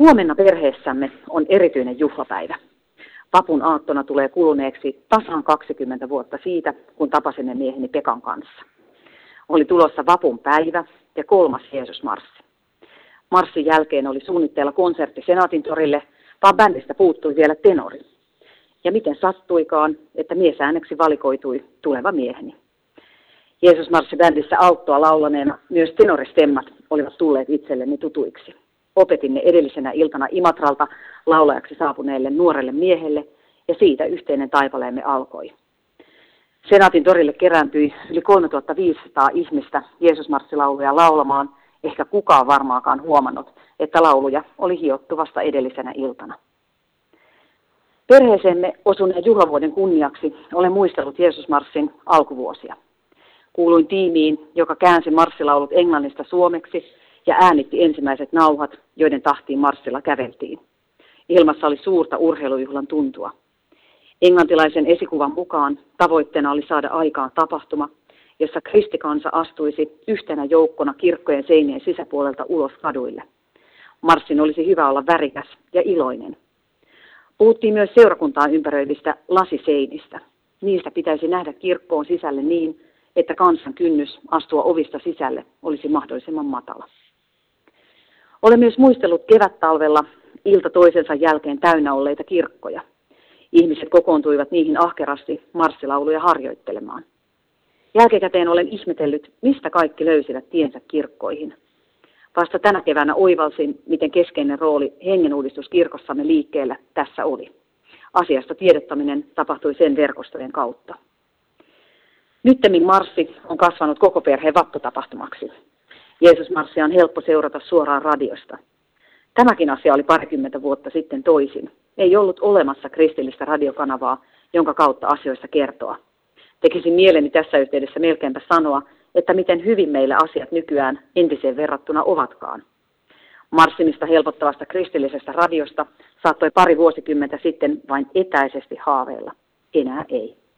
Huomenna perheessämme on erityinen juhlapäivä. Vapun aattona tulee kuluneeksi tasan 20 vuotta siitä, kun tapasimme mieheni Pekan kanssa. Oli tulossa vapun päivä ja 3. Jeesusmarssi. Marssin jälkeen oli suunnitteilla konsertti Senaatintorille, vaan bändistä puuttui vielä tenori. Ja miten sattuikaan, että miesääneksi valikoitui tuleva mieheni. Jeesusmarssi-bändissä alttoa laulaneena myös tenoristemmat olivat tulleet itselleni tutuiksi. Opetin ne edellisenä iltana Imatralta laulajaksi saapuneelle nuorelle miehelle, ja siitä yhteinen taipaleemme alkoi. Senaatin torille kerääntyi yli 3500 ihmistä Jeesusmarssilauluja laulamaan, ehkä kukaan varmaakaan huomannut, että lauluja oli hiottu vasta edellisenä iltana. Perheeseemme osuneen juhlavuoden kunniaksi olen muistellut Jeesusmarssin alkuvuosia. Kuuluin tiimiin, joka käänsi marssilaulut englannista suomeksi ja äänitti ensimmäiset nauhat, joiden tahtiin marssilla käveltiin. Ilmassa oli suurta urheilujuhlan tuntua. Englantilaisen esikuvan mukaan tavoitteena oli saada aikaan tapahtuma, jossa kristikansa astuisi yhtenä joukkona kirkkojen seinien sisäpuolelta ulos kaduille. Marssin olisi hyvä olla värikäs ja iloinen. Puhuttiin myös seurakuntaa ympäröivistä lasiseinistä. Niistä pitäisi nähdä kirkkoon sisälle niin, että kansan kynnys astua ovista sisälle olisi mahdollisimman matala. Olen myös muistellut kevättalvella ilta toisensa jälkeen täynnä olleita kirkkoja. Ihmiset kokoontuivat niihin ahkerasti marssilauluja harjoittelemaan. Jälkikäteen olen ihmetellyt, mistä kaikki löysivät tiensä kirkkoihin. Vasta tänä keväänä oivalsin, miten keskeinen rooli hengenuudistuskirkossamme liikkeellä tässä oli. Asiasta tiedottaminen tapahtui sen verkostojen kautta. Nyttemmin marssi on kasvanut koko perheen vapputapahtumaksi. Jeesusmarssia on helppo seurata suoraan radiosta. Tämäkin asia oli 20 vuotta sitten toisin. Ei ollut olemassa kristillistä radiokanavaa, jonka kautta asioista kertoa. Tekisin mieleni tässä yhteydessä melkeinpä sanoa, että miten hyvin meillä asiat nykyään entiseen verrattuna ovatkaan. Marssimista helpottavasta kristillisestä radiosta saattoi pari vuosikymmentä sitten vain etäisesti haaveilla. Enää ei.